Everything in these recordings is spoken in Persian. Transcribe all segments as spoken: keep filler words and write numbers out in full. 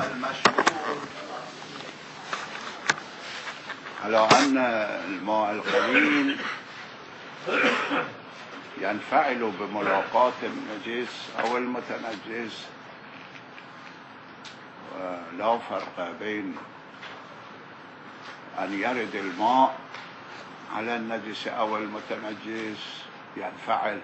المشهور على أن الماء القليل ينفعل بملاقاة النجس أو المتنجس، ولا فرق بين أن يرد الماء على النجس أو المتنجس ينفعل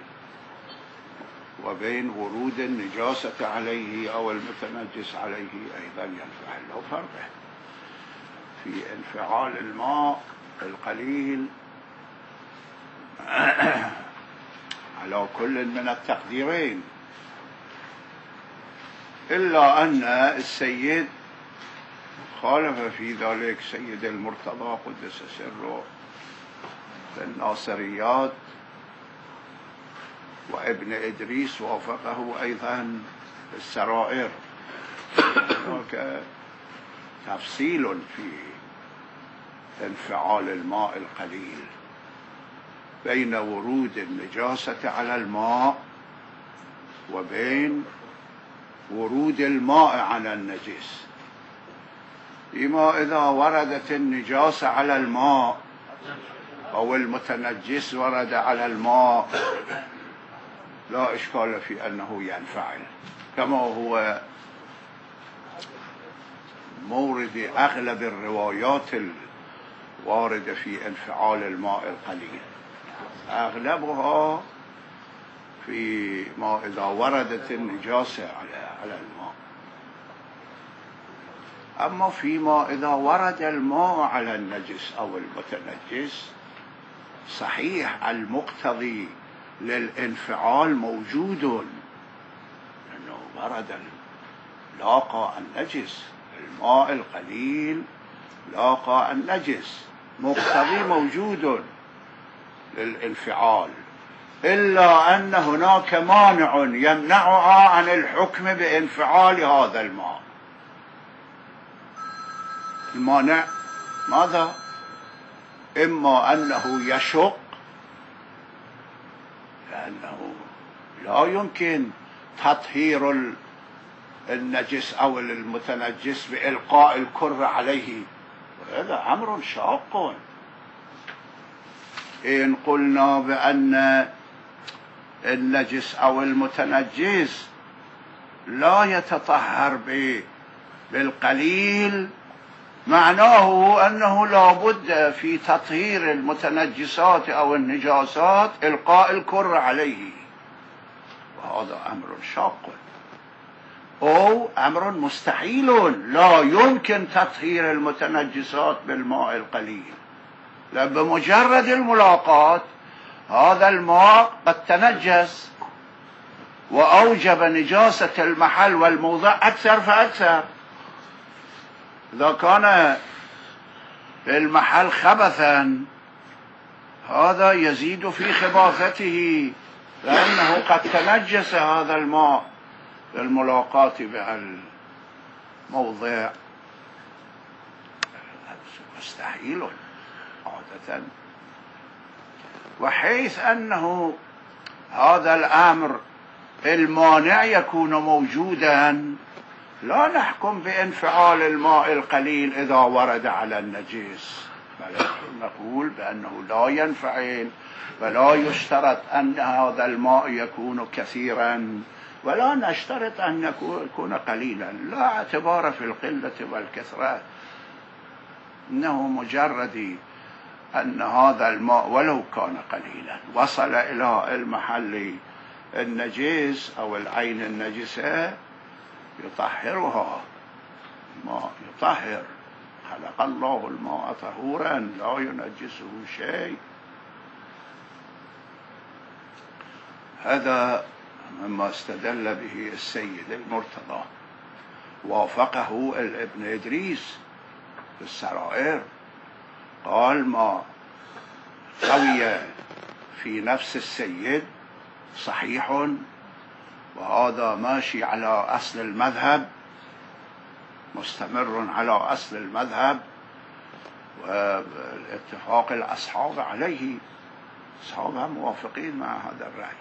وبين ورود النجاسة عليه أو المتنجس عليه أيضا ينفعل. لا فرق في انفعال الماء القليل على كل من التقديرين، إلا أن السيد خالف في ذلك سيد المرتضى قدس سره في الناصريات، وابن إدريس وافقه أيضا في السرائر. هناك تفصيل في انفعال الماء القليل بين ورود النجاسة على الماء وبين ورود الماء على النجس. فيما إذا وردت النجاسة على الماء أو المتنجس ورد على الماء لا إشكال في أنه ينفعل، كما هو مورد أغلب الروايات الواردة في انفعال الماء القليل، أغلبها في ما إذا وردت النجاسة على الماء. أما فيما إذا ورد الماء على النجس أو المتنجس صحيح المقتضي للانفعال موجود، لأنه ورد لاقى النجس، الماء القليل لاقى النجس، مقتضي موجود للانفعال، إلا أن هناك مانع يمنعها عن الحكم بانفعال هذا الماء. المانع ماذا؟ إما أنه يشق، لأنه لا يمكن تطهير النجس أو المتنجس بإلقاء الكر عليه، وهذا أمر شاق. إن قلنا بأن النجس أو المتنجس لا يتطهر بالقليل، معناه أنه لا بد في تطهير المتنجسات أو النجاسات إلقاء الكر عليه، وهذا أمر شاق أو أمر مستحيل. لا يمكن تطهير المتنجسات بالماء القليل، لأن بمجرد الملاقاة هذا الماء قد تنجس وأوجب نجاسة المحل والموضع أكثر فأكثر. إذا كان في المحل خبثا هذا يزيد في خباثته، لأنه قد تنجس هذا الماء بالملاقاة بالموضع. مستحيل عادة. وحيث أنه هذا الأمر المانع يكون موجودا، لا نحكم بانفعال الماء القليل إذا ورد على النجس، بل نقول بأنه لا ينفعل، ولا يشترط أن هذا الماء يكون كثيرا، ولا نشترط أن يكون قليلا. لا اعتبار في القلة والكثرة، إنه مجرد أن هذا الماء ولو كان قليلا وصل إلى المحل النجس أو العين النجسة يطهرها. ما يطهر، خلق الله الماء طهورا لا ينجسه شيء. هذا مما استدل به السيد المرتضى، وافقه الابن إدريس في السرائر، قال ما قوي في نفس السيد صحيح، وهذا ماشي على أصل المذهب، مستمر على أصل المذهب والاتفاق الأصحاب عليه، أصحابها موافقين مع هذا الرأي.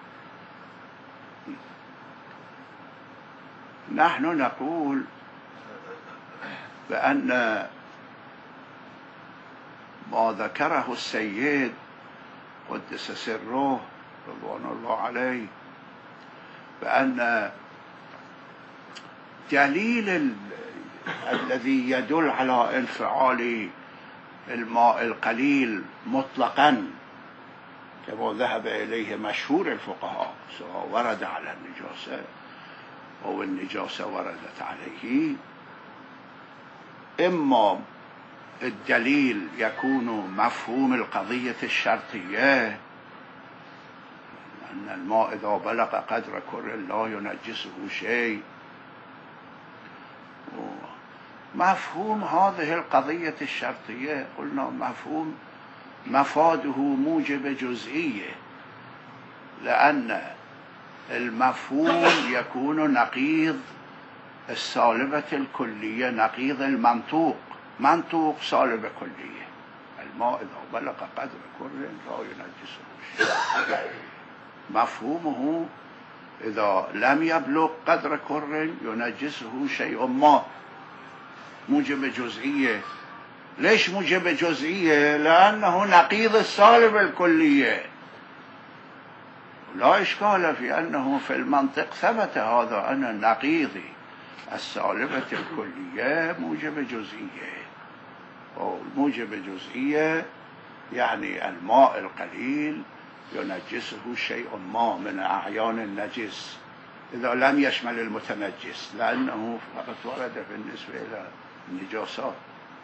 نحن نقول بأن ما ذكره السيد قدس سره رضوان الله عليه، بأن دليل ال... الذي يدل على انفعال الماء القليل مطلقا كما ذهب إليه مشهور الفقهاء، سواء ورد على النجاسة أو النجاسة وردت عليه، إما الدليل يكون مفهوم القضية الشرطية أن الماء إذا بلغ قدر كر لا ينجسه شيء، مفهوم هذه القضية الشرطية قلنا مفهوم مفاده موجب جزئية، لأن المفهوم يكون نقيض السالبة الكلية، نقيض المنطوق، منطوق سالبة كلية، الماء إذا بلغ قدر كر لا ينجسه شيء، مفهومه إذا لم يبلغ قدر كر ينجسه شيء ما، موجب جزئية. ليش موجب جزئية؟ لأنه نقيض السالبة الكلية، لا إشكال في أنه في المنطق ثبت هذا أن النقيض السالبة الكلية موجب جزئية، وموجب جزئية يعني الماء القليل ينجسه شيء ما من أعيان النجس إذا لم يشمل المتنجس، لأنه فقط ورد بالنسبة إلى النجاسات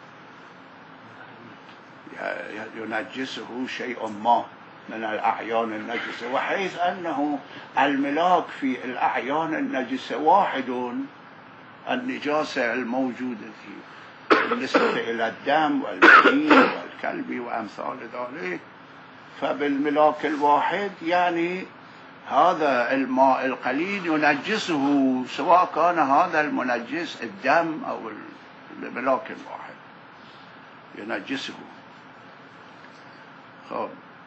ينجسه شيء ما من الأعيان النجسة، وحيث أنه الملاك في الأعيان النجسة واحد، النجاسة الموجودة بالنسبة إلى الدم والمني والكلب وأمثال ذلك، فبالملاك الواحد يعني هذا الماء القليل ينجسه، سواء كان هذا المنجس الدم أو الملاك الواحد ينجسه. خب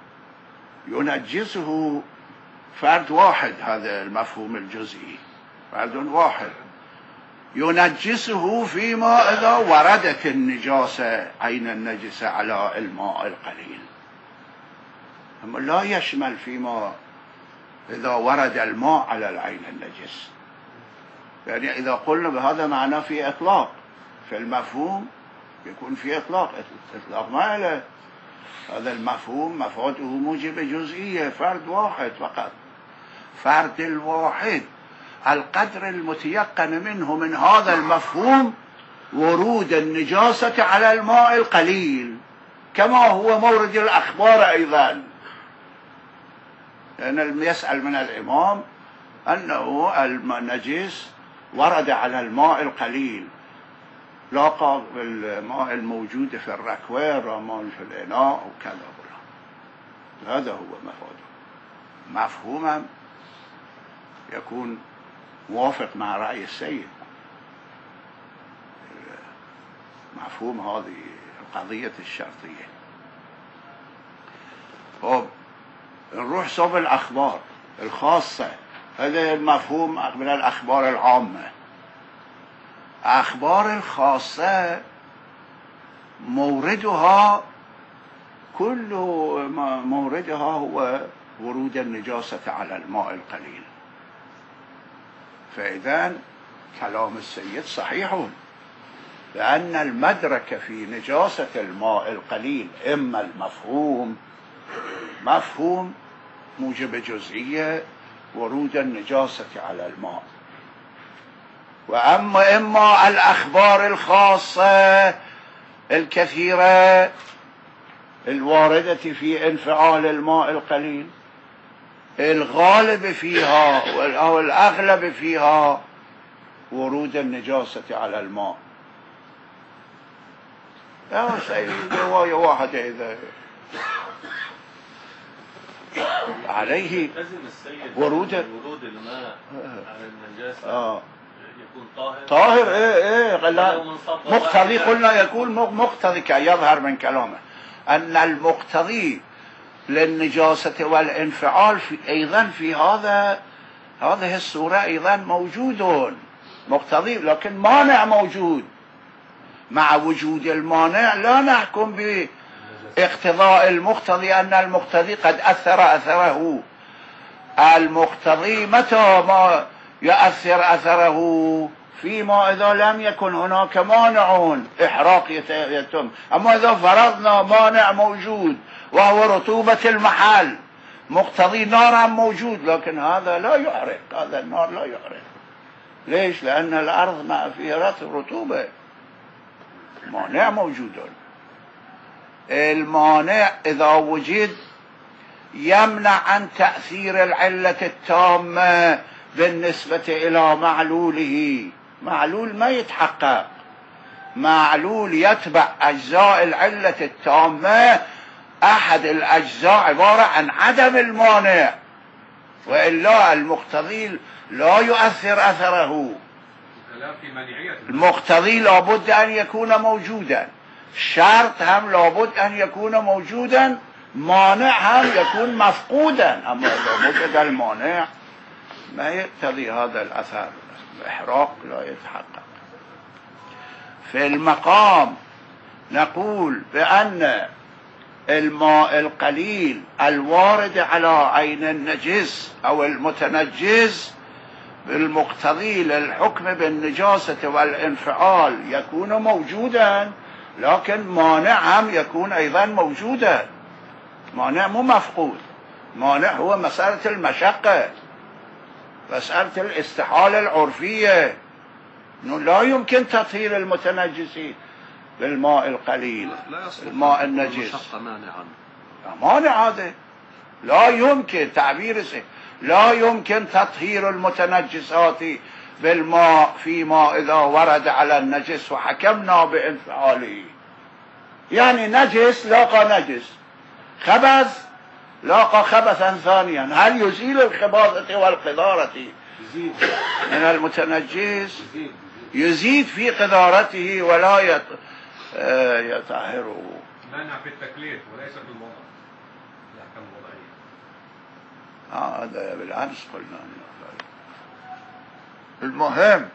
ينجسه فرد واحد، هذا المفهوم الجزئي، فرد واحد ينجسه فيما إذا وردت النجاسة عين النجسة على الماء القليل، أما لا يشمل فيما إذا ورد الماء على العين النجس. يعني إذا قلنا بهذا معناه في إطلاق، في المفهوم يكون في إطلاق، إطلاق ما له، هذا المفهوم مفاده موجب جزئية، فرد واحد فقط، فرد الواحد القدر المتيقن منه من هذا المفهوم ورود النجاسة على الماء القليل، كما هو مورد الأخبار أيضا، لأن يسأل من الإمام أنه النجس ورد على الماء القليل، لاقى بالماء الموجود في الركوة رمال في الإناء وكذا، هذا هو مفاده، مفهوما يكون موافق مع رأي السيد، مفهوم هذه القضية الشرطية. طب نروح صوب الأخبار الخاصة، هذا المفهوم من الأخبار العامة. أخبار الخاصة موردها كل موردها هو ورود النجاسة على الماء القليل، فإذا كلام السيد صحيح، لأن المدرك في نجاسة الماء القليل إما المفهوم مفهوم موجب جزئية ورود النجاسة على الماء، وأما إما الأخبار الخاصة الكثيرة الواردة في انفعال الماء القليل، الغالب فيها أو الأغلب فيها ورود النجاسة على الماء. يا سيدي رواية واحدة إذا عليه ورود ورود الماء على النجاسة آه. يكون طاهر طاهر ايه ايه لا مقتضي، قلنا يكون مقتضي كيظهر من كلامه أن المقتضي للنجاسة والانفعال في أيضا في هذا هذه الصورة أيضا موجود مقتضي، لكن مانع موجود، مع وجود المانع لا نحكم باقتضاء المقتضي أن المقتضي قد أثر أثره. المقتضي متى ما يؤثر أثره؟ فيما إذا لم يكن هناك مانع إحراق يتم. أما إذا فرضنا مانع موجود وهو رطوبة المحل، مقتضي نار موجود لكن هذا لا يحرق، هذا النار لا يحرق. ليش؟ لأن الأرض ما فيها رطوبة، مانع موجود. المانع إذا وجد يمنع عن تأثير العلة التامة بالنسبة إلى معلوله. معلول ما يتحقق، معلول يتبع أجزاء العلة التامة، أحد الأجزاء عبارة عن عدم المانع، وإلا المقتضي لا يؤثر أثره. المقتضي لابد أن يكون موجودا، شرط هم لابد أن يكون موجودا، مانع هم يكون مفقودا. أما إذا وجد المانع ما يقتضي هذا الأثر، الإحراق لا يتحقق. في المقام نقول بأن الماء القليل الوارد على عين النجس أو المتنجس بالمقتضي للحكم بالنجاسة والانفعال يكون موجودا، لكن مانع هم يكون أيضا موجودا. مانع مو مفقود، مانع هو مسألة المشقة، مسألة الاستحالة العرفية، إنه لا يمكن تطهير المتنجسين بالماء القليل، الماء النجس مانعا. مانع هذا لا يمكن تعبير لا يمكن تطهير المتنجسات بالماء فيما إذا ورد على النجس وحكمنا بانفعاله. يعني نجس لاقى نجس، خبث لاقى خبثا ثانيا، هل يزيل الخباثة والقذارة من المتنجس؟ يزيد في قذارته ولا يطهره. منع في التكليف وليس في الوضع، الأحكام الوضعية. آه هذا بالأمس قلنا. المهم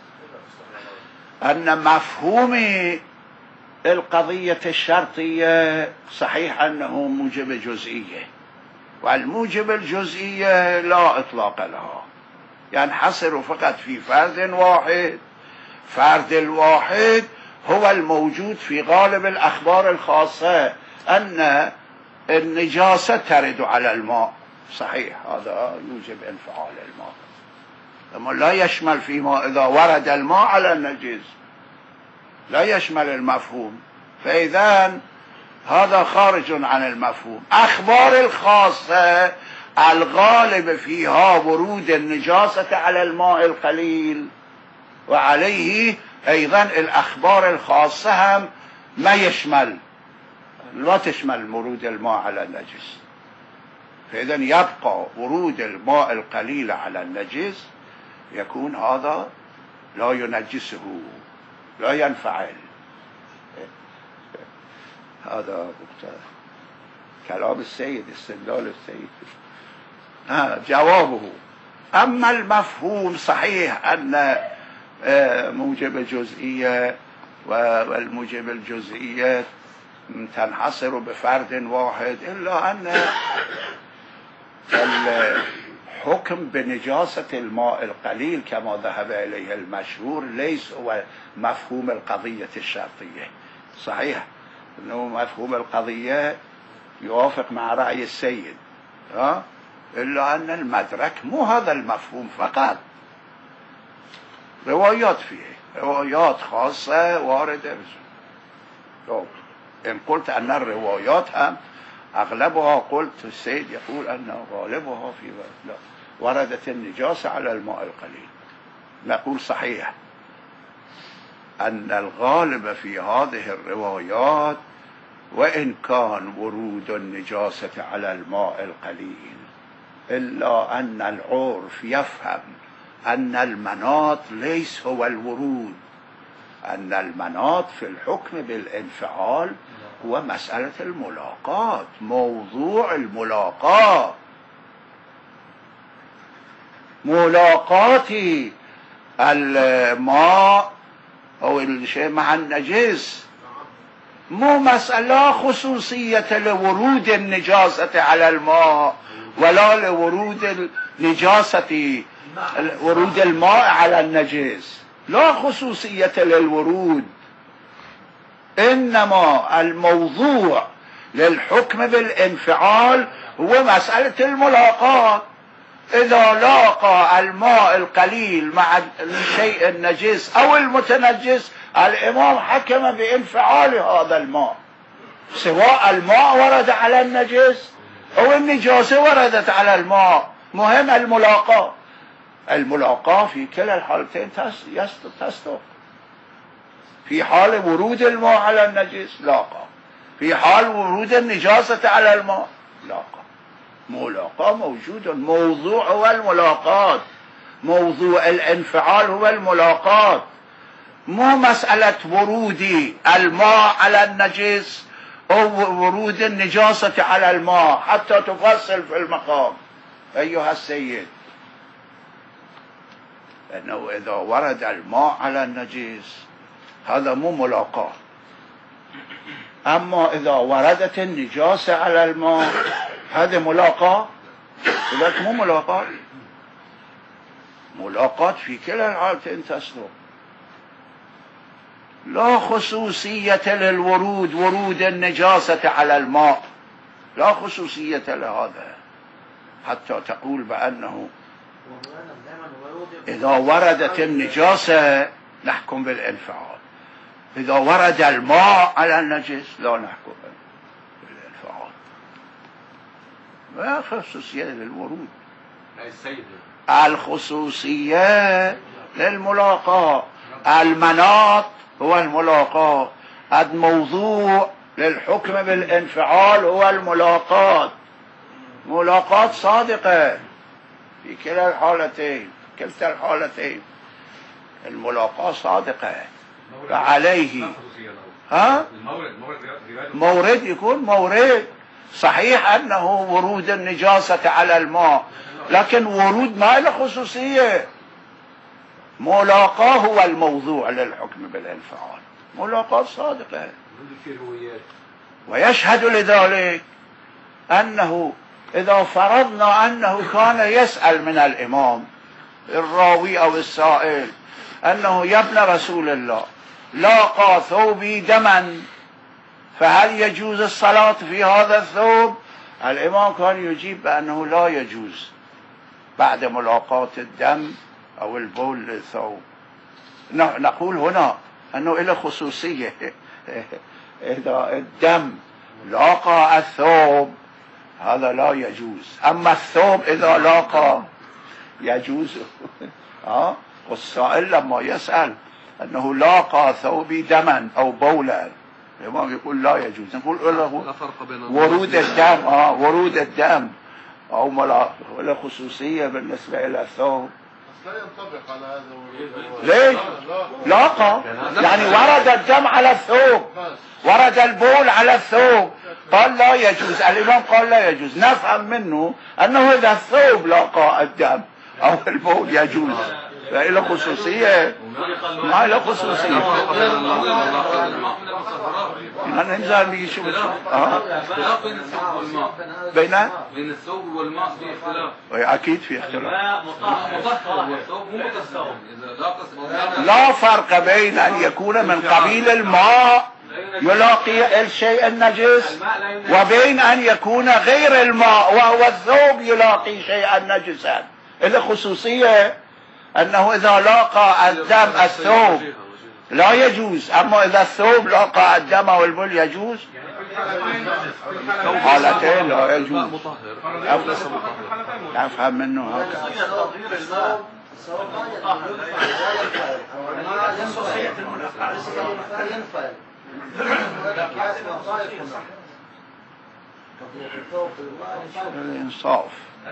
أن مفهوم القضية الشرطية صحيح أنه موجب جزئية، والموجب الجزئية لا إطلاق لها، ينحصر فقط في فرد واحد. فرد الواحد هو الموجود في غالب الأخبار الخاصة، أن النجاسة ترد على الماء، صحيح هذا يوجب انفعال الماء، أما لا يشمل فيما إذا ورد الماء على النجس، لا يشمل المفهوم، فإذا هذا خارج عن المفهوم. أخبار الخاصة الغالب فيها ورود النجاسة على الماء القليل، وعليه أيضا الأخبار الخاصة هم ما يشمل، لا تشمل ورود الماء على النجس. فإذا يبقى ورود الماء القليل على النجس، يكون هذا لا ينجسه، لا ينفعل. هذا كلام السيد، استدلال السيد. ها جوابه. أما المفهوم صحيح أن موجب الجزئية والموجب الجزئية تنحصر بفرد واحد، إلا أن الحكم بنجاسة الماء القليل كما ذهب إليه المشهور ليس هو مفهوم القضية الشرطية. صحيح أنه مفهوم القضية يوافق مع رأي السيد، ها؟ إلا أن المدرك مو هذا المفهوم فقط، روايات فيه، روايات خاصة واردة. إن قلت أن الروايات هم أغلبها، قلت السيد يقول أن غالبها في لا وردت النجاسة على الماء القليل، نقول صحيح أن الغالب في هذه الروايات وإن كان ورود النجاسة على الماء القليل، إلا أن العرف يفهم أن المناط ليس هو الورود، أن المناط في الحكم بالانفعال هو مسألة الملاقات، موضوع الملاقات، ملاقات الماء أو الشيء مع النجس، مو مسألة خصوصية لورود النجاسة على الماء ولا لورود النجاسة ورود الماء على النجس، لا خصوصية للورود، إنما الموضوع للحكم بالانفعال هو مسألة الملاقاة. إذا لاقى الماء القليل مع الشيء النجس أو المتنجس، الإمام حكم بانفعال هذا الماء، سواء الماء ورد على النجس أو النجاسة وردت على الماء، مهم الملاقاة. الملاقاة في كلا الحالتين تصدق، في حال ورود الماء على النجس لاقى، في حال ورود النجاسة على الماء لاقى. ملاقاة موجود، موضوع هو الملاقاة، موضوع الانفعال هو الملاقاة، مو مسألة ورود الماء على النجس أو ورود النجاسة على الماء حتى تفصل في المقام أيها السيد. لأنه إذا ورد الماء على النجس هذا مو ملاقاة، أما إذا وردت النجاسة على الماء هذا ملاقاة، لذلك مو ملاقاة. ملاقاة في كلا الحالتين تصدق، لا خصوصية للورود، ورود النجاسة على الماء لا خصوصية لهذا حتى تقول بأنه إذا وردت النجاسة نحكم بالانفعال، إذا ورد الماء على النجس لا نحكم بالانفعال. ما خصوصية للورود، الخصوصية للملاقاة، المناط هو الملاقاة، الموضوع للحكم بالانفعال هو الملاقاة، ملاقاة صادقة في كلا الحالتين، كلتا الحالتين الملاقاة صادقة. فعليه ها مورد يكون مورد صحيح أنه ورود النجاسة على الماء، لكن ورود ما له خصوصية. ملاقاة هو الموضوع للحكم بالانفعال، ملاقاة صادقة. ويشهد لذلك أنه إذا فرضنا أنه كان يسأل من الإمام الراوي أو السائل أنه يا ابن رسول الله لاقى ثوبي دما فهل يجوز الصلاة في هذا الثوب؟ الإمام كان يجيب بأنه لا يجوز بعد ملاقاة الدم أو البول للثوب. نقول هنا أنه إلى خصوصية، إذا الدم لاقى الثوب هذا لا يجوز، أما الثوب إذا لاقى يجوز. ها والسائل لما يسأل أنه لاقى ثوبي دما أو بولا، الإمام يقول لا يجوز، نقول له ورود الدم آه ورود الدم أو ولا خصوصية بالنسبة إلى الثوب. لا ينطبق على هذا ورود. ليش؟ لاقى يعني ورد الدم على الثوب، ورد البول على الثوب، قال لا يجوز. الإمام قال لا يجوز، نفهم منه أنه إذا الثوب لاقى الدم أو البول يجوز، فإلى خصوصية ما إلى خصوصية. ننزل نشوف اه بين بين الثوب والماء في اختلاف، أكيد في اختلاف. مطهر لا فرق بين أن يكون من قبيل الماء يلاقي الشيء النجس وبين أن يكون غير الماء وهو الثوب يلاقي شيئا نجسا. إلى خصوصية أنه إذا لاقى الدم الثوب لا يجوز، أما إذا الثوب لاقى الدم والبول يجوز. حالتين لا يجوز، أفهم منه هكذا. الإنصاف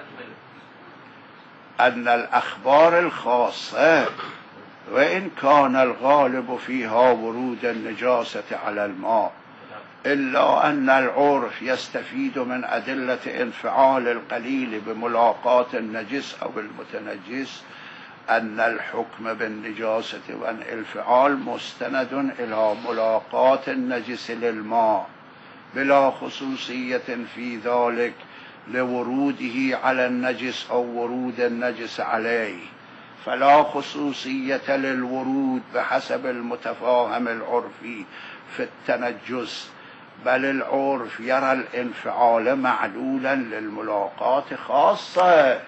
أن الأخبار الخاصة وإن كان الغالب فيها ورود النجاسة على الماء، إلا أن العرف يستفيد من أدلة انفعال القليل بملاقاة النجس أو المتنجس أن الحكم بالنجاسة والانفعال مستند إلى ملاقاة النجس للماء بلا خصوصية في ذلك لوروده على النجس أو ورود النجس عليه، فلا خصوصية للورود بحسب المتفاهم العرفي في التنجس، بل العرف يرى الانفعال معلولا للملاقاة خاصة،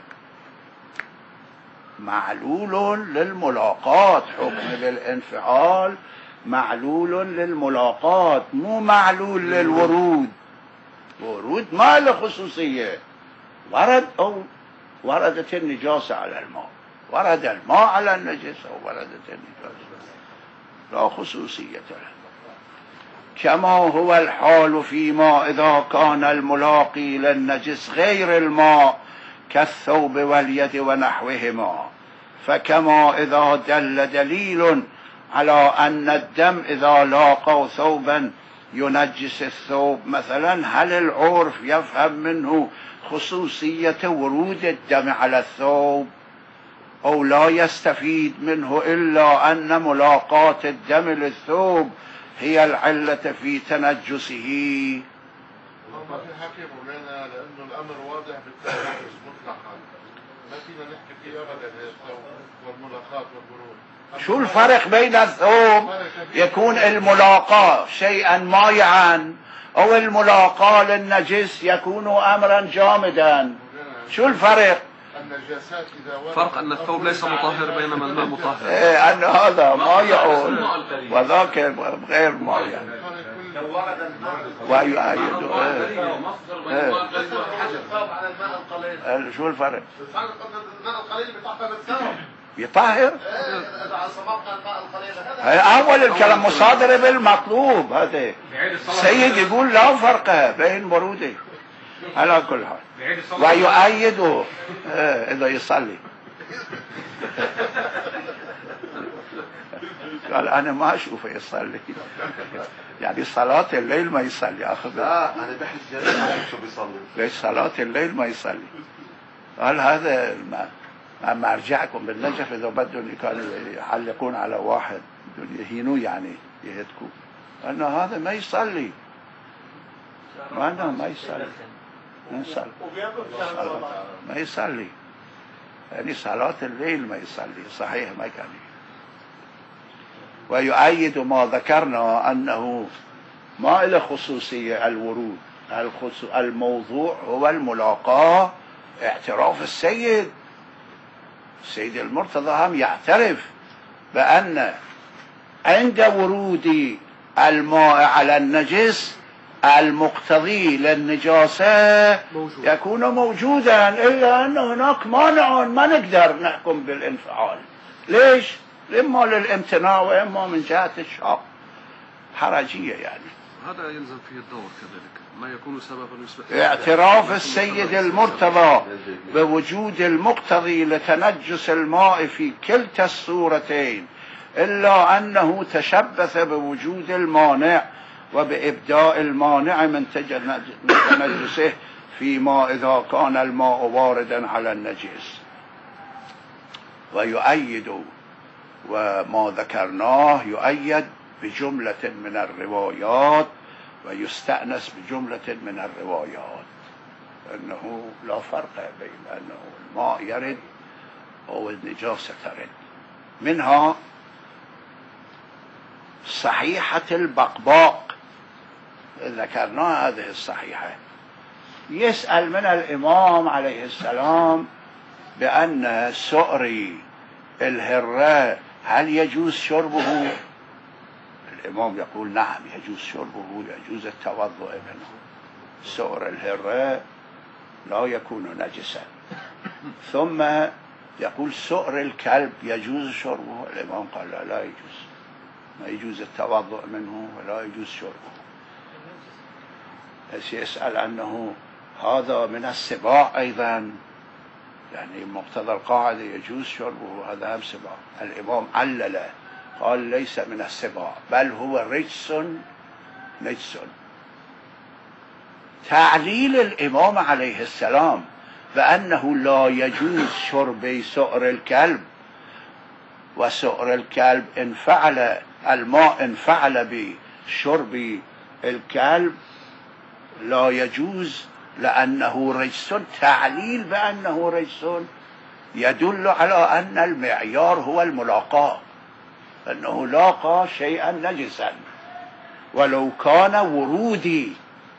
معلول للملاقاة، حكم بالانفعال معلول للملاقاة مو معلول للورود. ورود ما له خصوصية، ورد أو وردت النجاسة على الماء، ورد الماء على النجس أو وردت النجاسة، لا خصوصية له. كما هو الحال فيما إذا كان الملاقي للنجس غير الماء كالثوب واليد ونحوهما، فكما إذا دل دليل على أن الدم إذا لاقى ثوبا ينجس الثوب مثلا، هل العرف يفهم منه خصوصية ورود الدم على الثوب، أو لا يستفيد منه إلا أن ملاقاة الدم للثوب هي العلة في تنجسه؟ ما في حكي مولانا، لأنه الأمر واضح بالتنجس مطلقا، ما فينا نحكي فيه أبدا الثوب والملاقاة والبرود. شو الفرق بين الثوب يكون الملاقاة شيئا مائعا أو الملاقاة للنجس يكون أمرا جامدا؟ شو الفرق؟ النجاسات إذا ورد فرق أن الثوب ليس مطهر بينما الماء مطهر. إيه، أن هذا مائع وذاك غير مائع ويؤيد. شو الفرق؟ الفرق أن الماء القليل بيطهر الثوب، يطهر. إذا صببنا الماء القليل هذا أول الكلام مصادر بالمطلوب. هذا سيد يقول لا فرق بين بروده على كل حال، ويؤيده إذا يصلي. قال أنا ما أشوفه يصلي، يعني صلاة الليل ما يصلي. أخذ لا أنا بحس جدا ما شو بيصلي، ليش صلاة الليل ما يصلي؟ قال هذا ما أما أرجعكم بالنجف إذا بدهم كانوا يحلقون على واحد يهينوه، يعني يهتكوا، أنه هذا ما يصلي، وأنه ما يصلي ما يصلي ما يصلي يعني صلاة الليل ما يصلي، صحيح ما كان. ويؤيد ما ذكرنا أنه ما له خصوصية الورود، الموضوع هو الملاقاة. اعتراف السيد السيد المرتضى هم يعترف بأن عند ورود الماء على النجس المقتضي للنجاسة يكون موجودا، إلا أن هناك مانع ما نقدر نحكم بالانفعال. ليش؟ إما للامتناع وإما من جهة الشاق حرجية، يعني هذا يلزم فيه الدور كذلك، ما يكون سببا يصبح. اعتراف السيد المرتضى بوجود المقتضي لتنجس الماء في كلتا الصورتين، إلا أنه تشبث بوجود المانع وبإبداء المانع من تنجسه فيما إذا كان الماء واردا على النجس. ويؤيد وما ذكرناه يؤيد بجملة من الروايات ويستأنس بجملة من الروايات، أنه لا فرق بين أنه الماء يرد أو النجاسة ترد. منها صحيحة البقباق، ذكرنا هذه الصحيحة. يسأل من الإمام عليه السلام بأن سؤر الهراء هل يجوز شربه؟ الإمام يقول نعم يجوز شربه، يجوز التوضؤ منه. سؤر الهراء لا يكون نجسا. ثم يقول سؤر الكلب يجوز شربه؟ الإمام قال لا, لا يجوز، ما يجوز التوضؤ منه ولا يجوز شربه. بس يسأل أنه هذا من السباع أيضا، يعني مقتضى القاعدة يجوز شربه، هذا هم سباع. الإمام علل قال ليس من السباع بل هو رجس نجس. تعليل الإمام عليه السلام بأنه لا يجوز شرب سؤر الكلب وسؤر الكلب إن فعل الماء إن فعل بشرب الكلب لا يجوز لأنه رجس. تعليل بأنه رجس يدل على أن المعيار هو الملاقاة، أنه لاقى شيئا نجسا. ولو كان ورودي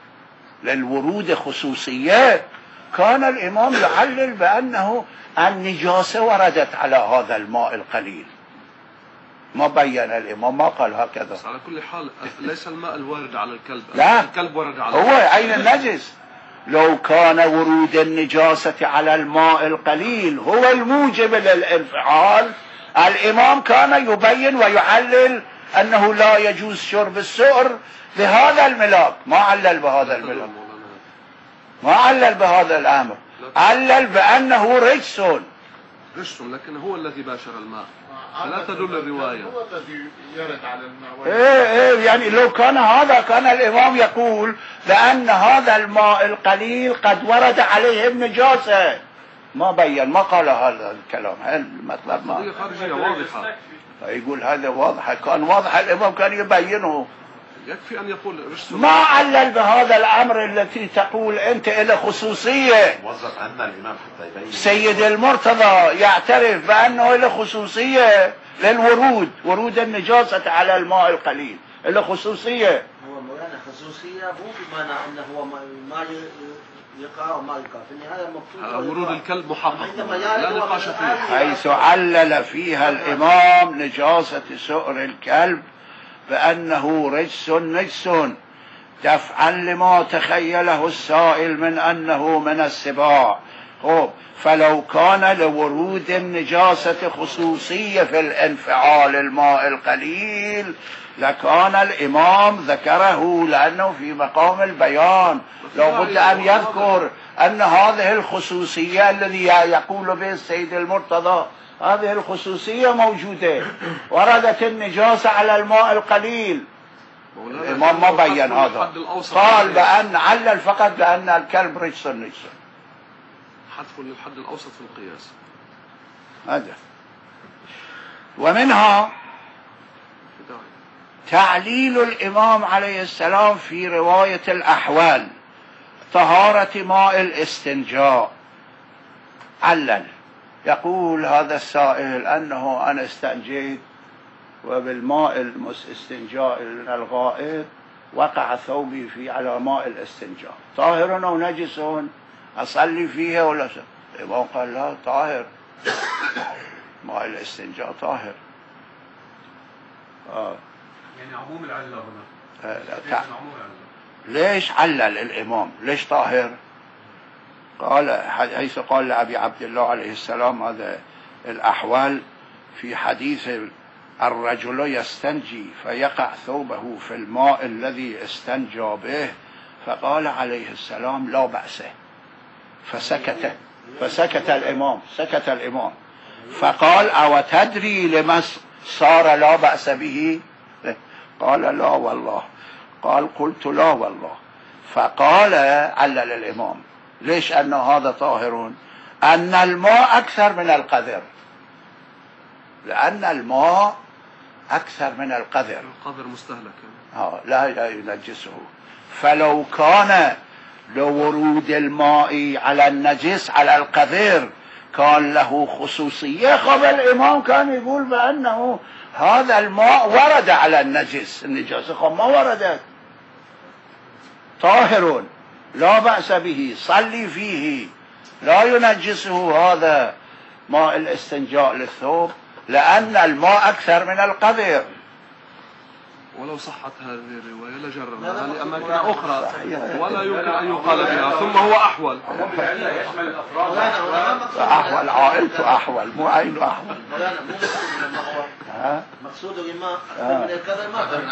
للورود خصوصيات كان الإمام يعلل بأنه النجاسة وردت على هذا الماء القليل. ما بين الإمام، ما قال هكذا. بس على كل حال ليس الماء الوارد على الكلب، لا، الكلب ورد على هو عين النجس. لو كان ورود النجاسة على الماء القليل هو الموجب للانفعال، الإمام كان يبين ويعلل أنه لا يجوز شرب السؤر بهذا الملاك. ما علل بهذا الملاك، ما علل بهذا الأمر، علل بأنه رجس. رجس، لكن هو الذي باشر الماء، فلا تدل الرواية. هو الذي يرد على الماء. ايه ايه يعني لو كان هذا كان الإمام يقول بأن هذا الماء القليل قد ورد عليه النجاسة. ما بين، ما قال هذا الكلام. هل المطلب ما قضية خارجية واضحة. يقول هذا واضح، كان واضح الإمام كان يبينه. يكفي أن يقول رجس. ما علل بهذا الأمر التي تقول أنت إلى خصوصية. موظف عنا الإمام حتى يبين. سيد المرتضى يعترف بأنه له خصوصية للورود، ورود النجاسة على الماء القليل له خصوصية. هو مولانا خصوصية مو بمعنى أنه هو ما يقع وما يقع، في النهاية المقصود ورود الكلب محقق لا نقاش فيه. حيث علل فيها الإمام نجاسة سؤر الكلب بأنه رجس نجس دفعا لما تخيله السائل من أنه من السباع. فلو كان لورود النجاسة خصوصية في الانفعال الماء القليل لكان الإمام ذكره، لأنه في مقام البيان لو بد أن يذكر أن هذه الخصوصية الذي يقول به السيد المرتضى هذه الخصوصية موجودة، وردت النجاسة على الماء القليل. الإمام ما بين هذا، قال بأن علل فقط بأن الكلب رجس نجس. حذف للحد الأوسط في القياس هذا. ومنها تعليل الإمام عليه السلام في رواية الأحوال طهارة ماء الاستنجاء. علل يقول هذا السائل أنه أنا استنجيت وبالماء الاستنجاء من الغائط وقع ثوبي في على ماء الاستنجاء، طاهر أو نجس أصلي فيها ولا شيء؟ الإمام قال لا، طاهر، ماء الاستنجاء طاهر. آه. يعني عموم العلة هنا. آه لا ليش علل الإمام؟ ليش طاهر؟ قال حيث قال لأبي عبد الله عليه السلام هذا الأحوال في حديث الرجل يستنجي فيقع ثوبه في الماء الذي استنجى به، فقال عليه السلام لا بأس، فسكت فسكت الإمام سكت الإمام فقال أو تدري لما صار لا بأس به؟ قال لا والله. قال قلت لا والله. فقال علل الإمام ليش أن هذا طاهر؟ أن الماء أكثر من القذر، لأن الماء أكثر من القذر، القذر مستهلك آه لا ينجسه. فلو كان لورود الماء على النجس على القذر كان له خصوصية، قبل الإمام كان يقول بأنه هذا الماء ورد على النجس، النجاسة ما وردت، طاهر لا بأس به، صلي فيه، لا ينجسه هذا ماء الاستنجاء للثوب، لأن الماء أكثر من القذر. ولو صحت هذه الرواية لجربناها لأماكن أخرى ولا يمكن أن يقال بها. ثم هو أحول، يشمل الأفراد. أحول عائلته أحول مو عينه أحول. مقصود الماء من الكذا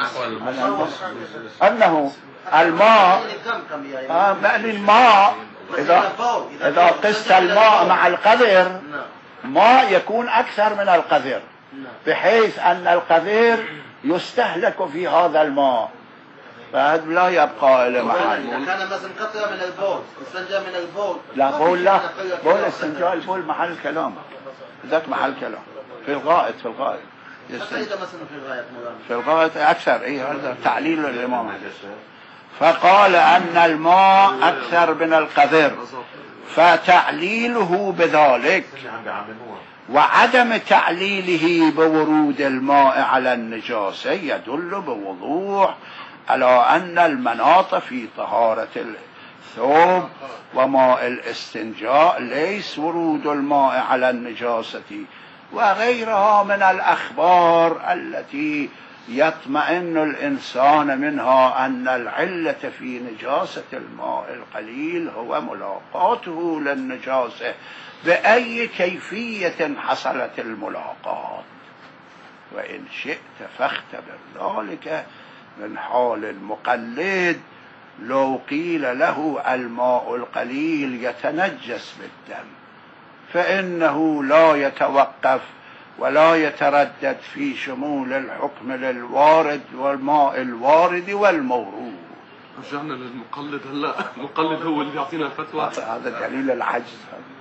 ما أنه الماء يعني الماء إذا إذا قست الماء مع القذر ما يكون أكثر من القذر، بحيث أن القذر يستهلك في هذا الماء، فهذا لا يبقى إلى محل. كان مثلا قطرة من البول استنجى من البول، لا بول، لا بول استنجاء البول محل كلام، ذاك محل كلام. في الغائط في الغائط حتى إذا مثلا في الغاية مولانا في الغائط أكثر. إيه هذا تعليل الإمام. فقال أن الماء أكثر من القذر، فتعليله بذلك وعدم تعليله بورود الماء على النجاسة يدل بوضوح على أن المناط في طهارة الثوب وماء الاستنجاء ليس ورود الماء على النجاسة وغيرها من الأخبار التي يطمئن الإنسان منها أن العلة في نجاسة الماء القليل هو ملاقاته للنجاسة بأي كيفية حصلت الملاقاة. وإن شئت فاختبر ذلك من حال المقلد لو قيل له الماء القليل يتنجس بالدم فإنه لا يتوقف ولا يتردد في شمول الحكم للوارد والماء الوارد والمورود. رجعنا للمقلد هلا، المقلد هو اللي بيعطينا الفتوى. هذا دليل العجز.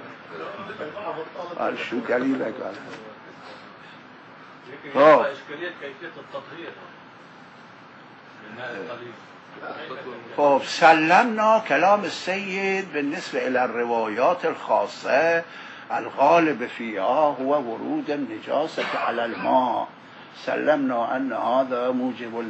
قال شو دليلك؟ لكن يبقى إشكالية كيفية التطهير بالماء القليل. طب سلمنا كلام السيد بالنسبة إلى الروايات الخاصة الغالب فيها هو ورود النجاسة على الماء، سلمنا أن هذا موجب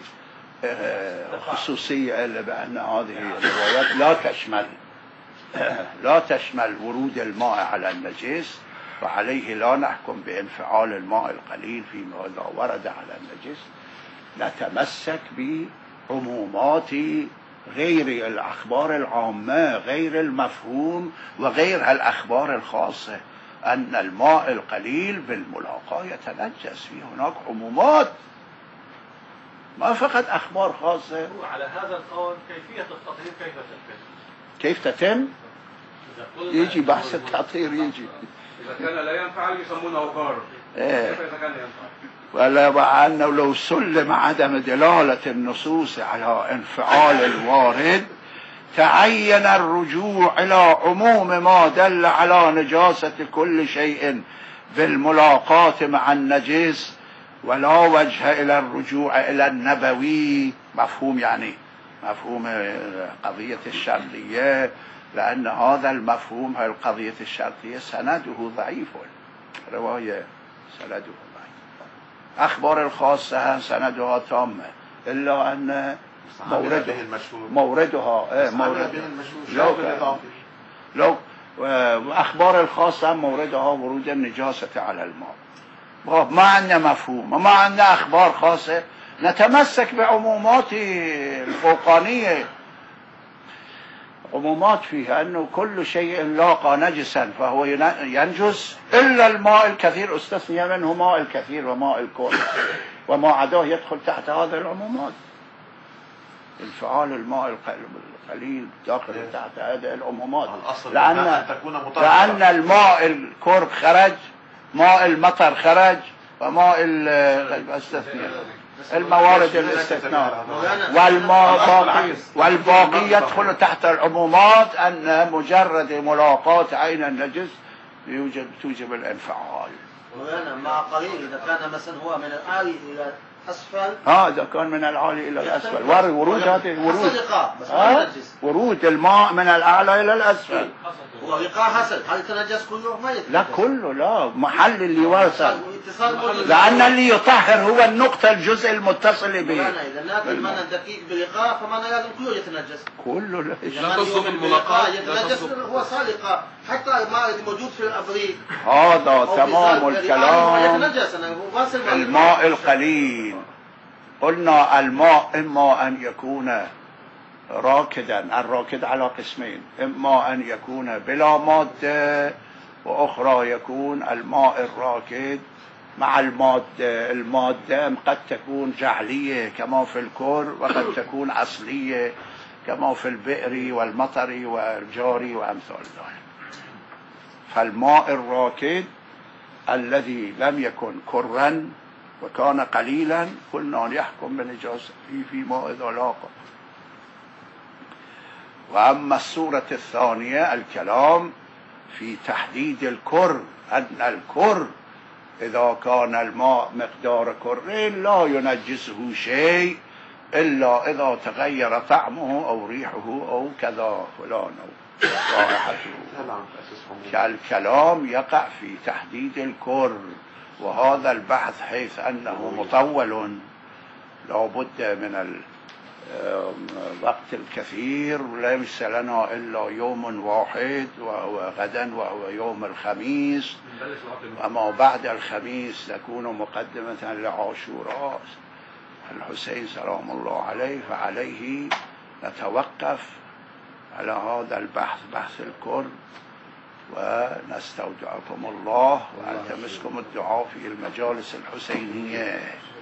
لخصوصية بأن هذه الروايات لا تشمل لا تشمل ورود الماء على النجس، وعليه لا نحكم بانفعال الماء القليل فيما إذا ورد على النجس. نتمسك بعمومات غير الأخبار العامة غير المفهوم وغير الأخبار الخاصة أن الماء القليل بالملاقاة يتنجس. في هناك عمومات ما فقط أخبار خاصة. على هذا القول كيفية التطهير كيف تتم؟ كيف تتم؟ يجي بحث التطهير يجي. إذا كان لا ينفع يسمونه قارب. إيه. كيف إذا كان ينفع؟ ولا مع أنه لو سلم عدم دلالة النصوص على انفعال الوارد تعين الرجوع إلى عموم ما دل على نجاسة كل شيء بالملاقاة مع النجس، ولا وجه إلى الرجوع إلى النبوي مفهوم يعني مفهوم قضية الشرطية، لأن هذا المفهوم هي القضية الشرطية سنده ضعيف، رواية سنده ضعيف. أخبار الخاصة سندها تامة إلا أن موردها موردها ايه مورد لو لو وأخبار الخاصة موردها ورود النجاسة على الماء. ما عندنا مفهوم ما عندنا أخبار خاصة، نتمسك بعمومات الفوقانية، عمومات فيها أنه كل شيء لاقى نجسا فهو ينجس إلا الماء الكثير، استثني منه ماء الكثير وماء الكل، وما عداه يدخل تحت هذه العمومات. انفعال الماء القليل داخل تحت هذه العمومات، لأن, لأن الماء الكرب خرج، ماء المطر خرج، وماء الاستثناء الموارد الاستثناء والماء باقي والباقي يدخل تحت العمومات أن مجرد ملاقاة عين النجس يوجد توجب الانفعال. وأنا مع قليل إذا كان مثلا هو من العالي إلى أسفل، ها إذا كان من العالي إلى الأسفل ورود هذه ورود ها ورود الماء من الأعلى إلى الأسفل. هو لقاء حصل هل يتنجس كله؟ ما يتنجس. لا كله لا، محل اللي وصل، لأن اللي يطهر هو النقطة الجزء المتصل به. إذا ناكل من الدقيق بلقاء فمن لازم كله يتنجس. كله لا. لا تصب الملاقاة يتنجس هو صالقة حتى الماء الموجود في الأبريق. هذا تمام الكلام. الماء القليل القليل قلنا الماء إما أن يكون راكدا، الراكد على قسمين، إما أن يكون بلا مادة، وأخرى يكون الماء الراكد مع المادة. المادة قد تكون جعلية كما في الكر، وقد تكون أصلية كما في البئر والمطر والجاري وأمثال ذلك. فالماء الراكد الذي لم يكن كرا وكان قليلا قلنا يحكم بنجاسته فيما إذا لاقى. وأما الصورة الثانية الكلام في تحديد الكر، أن الكر إذا كان الماء مقدار كرين لا ينجسه شيء إلا إذا تغير طعمه أو ريحه أو كذا فلان أو رائحته. كالكلام يقع في تحديد الكر، وهذا البحث حيث أنه مطول لا بد من الوقت الكثير، ليس لنا إلا يوم واحد وهو غدا وهو يوم الخميس، أما بعد الخميس تكون مقدمة لعاشوراء الحسين سلام الله عليه، فعليه نتوقف على هذا البحث بحث الكر، ونستودعكم الله وألتمسكم الدعاء في المجالس الحسينية.